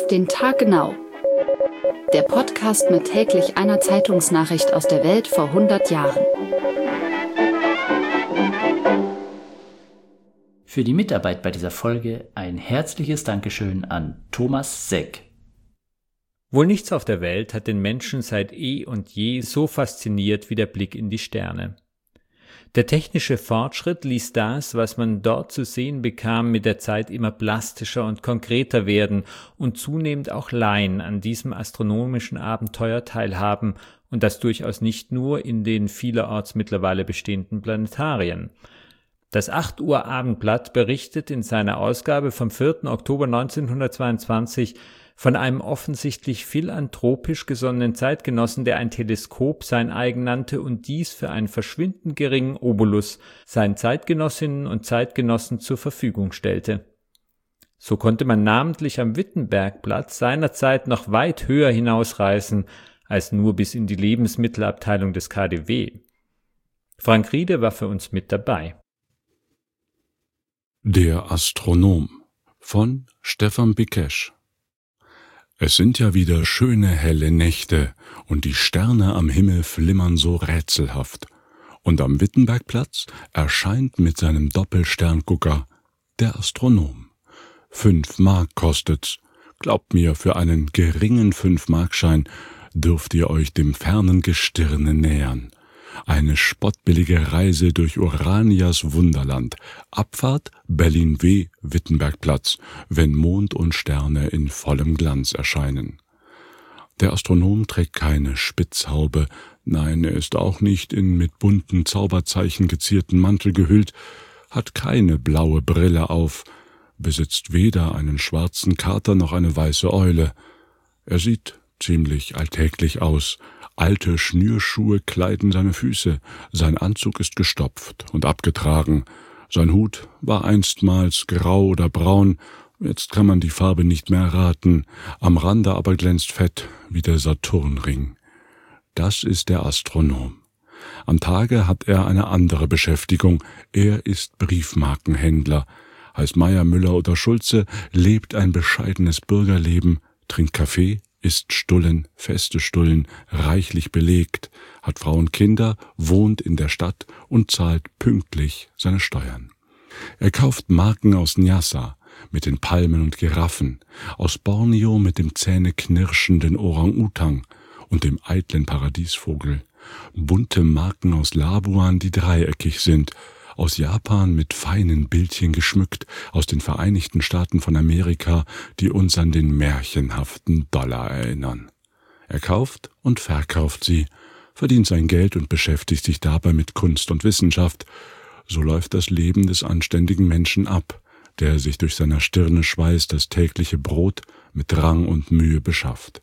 Auf den Tag genau. Der Podcast mit täglich einer Zeitungsnachricht aus der Welt vor 100 Jahren. Für die Mitarbeit bei dieser Folge ein herzliches Dankeschön an Thomas Seck. Wohl nichts auf der Welt hat den Menschen seit eh und je so fasziniert wie der Blick in die Sterne. Der technische Fortschritt ließ das, was man dort zu sehen bekam, mit der Zeit immer plastischer und konkreter werden und zunehmend auch Laien an diesem astronomischen Abenteuer teilhaben, und das durchaus nicht nur in den vielerorts mittlerweile bestehenden Planetarien. Das 8 Uhr Abendblatt berichtet in seiner Ausgabe vom 4. Oktober 1922 von einem offensichtlich philanthropisch gesonnenen Zeitgenossen, der ein Teleskop sein eigen nannte und dies für einen verschwindend geringen Obolus seinen Zeitgenossinnen und Zeitgenossen zur Verfügung stellte. So konnte man namentlich am Wittenbergplatz seinerzeit noch weit höher hinausreißen als nur bis in die Lebensmittelabteilung des KaDeWe. Frank Riede war für uns mit dabei. Der Astronom von Stefan Bikesch. Es sind ja wieder schöne helle Nächte und die Sterne am Himmel flimmern so rätselhaft. Und am Wittenbergplatz erscheint mit seinem Doppelsterngucker der Astronom. 5 Mark kostet's. Glaubt mir, für einen geringen 5-Markschein dürft ihr euch dem fernen Gestirne nähern. Eine spottbillige Reise durch Uranias Wunderland. Abfahrt Berlin-W, Wittenbergplatz, wenn Mond und Sterne in vollem Glanz erscheinen. Der Astronom trägt keine Spitzhaube, nein, er ist auch nicht in mit bunten Zauberzeichen gezierten Mantel gehüllt, hat keine blaue Brille auf, besitzt weder einen schwarzen Kater noch eine weiße Eule. Er sieht ziemlich alltäglich aus. Alte Schnürschuhe kleiden seine Füße, sein Anzug ist gestopft und abgetragen, sein Hut war einstmals grau oder braun, jetzt kann man die Farbe nicht mehr erraten, am Rande aber glänzt fett wie der Saturnring. Das ist der Astronom. Am Tage hat er eine andere Beschäftigung, er ist Briefmarkenhändler, heißt Meier, Müller oder Schulze, lebt ein bescheidenes Bürgerleben, trinkt Kaffee, isst Stullen, feste Stullen, reichlich belegt, hat Frau und Kinder, wohnt in der Stadt und zahlt pünktlich seine Steuern. Er kauft Marken aus Nyassa mit den Palmen und Giraffen, aus Borneo mit dem zähneknirschenden Orang-Utang und dem eitlen Paradiesvogel, bunte Marken aus Labuan, die dreieckig sind, aus Japan mit feinen Bildchen geschmückt, aus den Vereinigten Staaten von Amerika, die uns an den märchenhaften Dollar erinnern. Er kauft und verkauft sie, verdient sein Geld und beschäftigt sich dabei mit Kunst und Wissenschaft. So läuft das Leben des anständigen Menschen ab, der sich durch seiner Stirne Schweiß das tägliche Brot mit Drang und Mühe beschafft.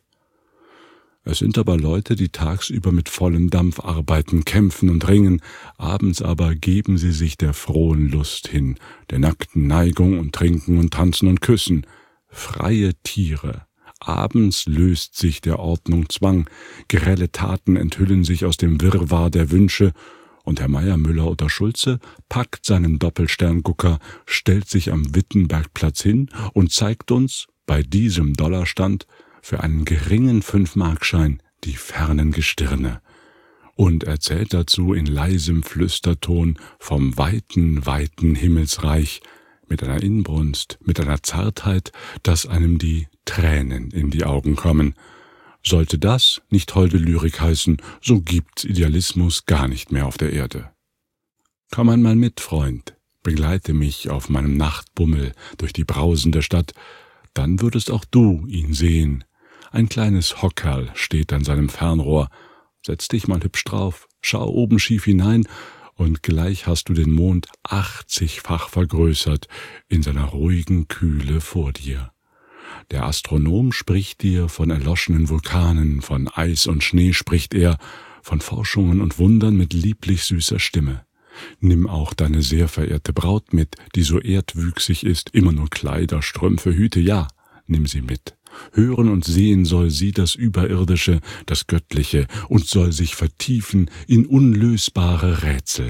Es sind aber Leute, die tagsüber mit vollem Dampf arbeiten, kämpfen und ringen, abends aber geben sie sich der frohen Lust hin, der nackten Neigung und Trinken und Tanzen und Küssen. Freie Tiere. Abends löst sich der Ordnung Zwang, grelle Taten enthüllen sich aus dem Wirrwarr der Wünsche, und Herr Meier, Müller oder Schulze packt seinen Doppelsterngucker, stellt sich am Wittenbergplatz hin und zeigt uns, bei diesem Dollarstand, für einen geringen 5-Markschein die fernen Gestirne und erzählt dazu in leisem Flüsterton vom weiten, weiten Himmelsreich mit einer Inbrunst, mit einer Zartheit, dass einem die Tränen in die Augen kommen. Sollte das nicht holde Lyrik heißen, so gibt's Idealismus gar nicht mehr auf der Erde. Komm einmal mit, Freund, begleite mich auf meinem Nachtbummel durch die brausende Stadt, dann würdest auch du ihn sehen. Ein kleines Hockerl steht an seinem Fernrohr. Setz dich mal hübsch drauf, schau oben schief hinein, und gleich hast du den Mond 80-fach vergrößert in seiner ruhigen Kühle vor dir. Der Astronom spricht dir von erloschenen Vulkanen, von Eis und Schnee spricht er, von Forschungen und Wundern mit lieblich süßer Stimme. Nimm auch deine sehr verehrte Braut mit, die so erdwüchsig ist, immer nur Kleider, Strümpfe, Hüte, ja, nimm sie mit. Hören und sehen soll sie das Überirdische, das Göttliche und soll sich vertiefen in unlösbare Rätsel.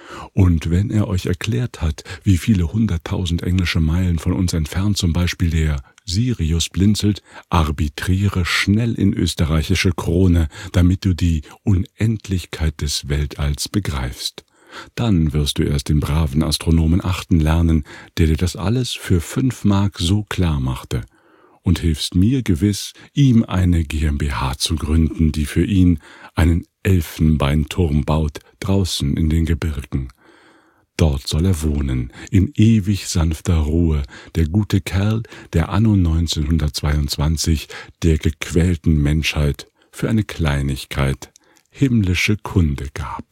Und wenn er euch erklärt hat, wie viele 100.000 englische Meilen von uns entfernt zum Beispiel der Sirius blinzelt, arbitriere schnell in österreichische Krone, damit du die Unendlichkeit des Weltalls begreifst. Dann wirst du erst den braven Astronomen achten lernen, der dir das alles für 5 Mark so klar machte. Und hilfst mir gewiss, ihm eine GmbH zu gründen, die für ihn einen Elfenbeinturm baut, draußen in den Gebirgen. Dort soll er wohnen, in ewig sanfter Ruhe, der gute Kerl, der anno 1922 der gequälten Menschheit für eine Kleinigkeit himmlische Kunde gab.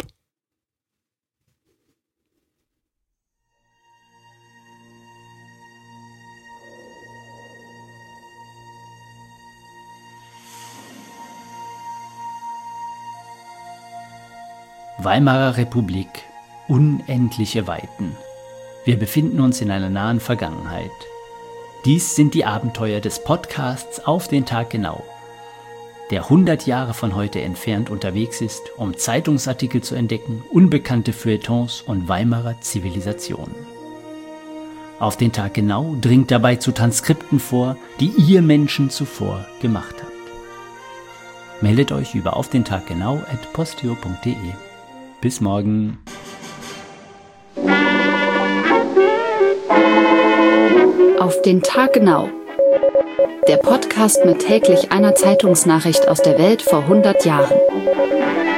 Weimarer Republik, unendliche Weiten. Wir befinden uns in einer nahen Vergangenheit. Dies sind die Abenteuer des Podcasts Auf den Tag genau, der 100 Jahre von heute entfernt unterwegs ist, um Zeitungsartikel zu entdecken, unbekannte Feuilletons und Weimarer Zivilisation. Auf den Tag genau dringt dabei zu Transkripten vor, die ihr Menschen zuvor gemacht habt. Meldet euch über auftentaggenau@posteo.de. Bis morgen. Auf den Tag genau. Der Podcast mit täglich einer Zeitungsnachricht aus der Welt vor 100 Jahren.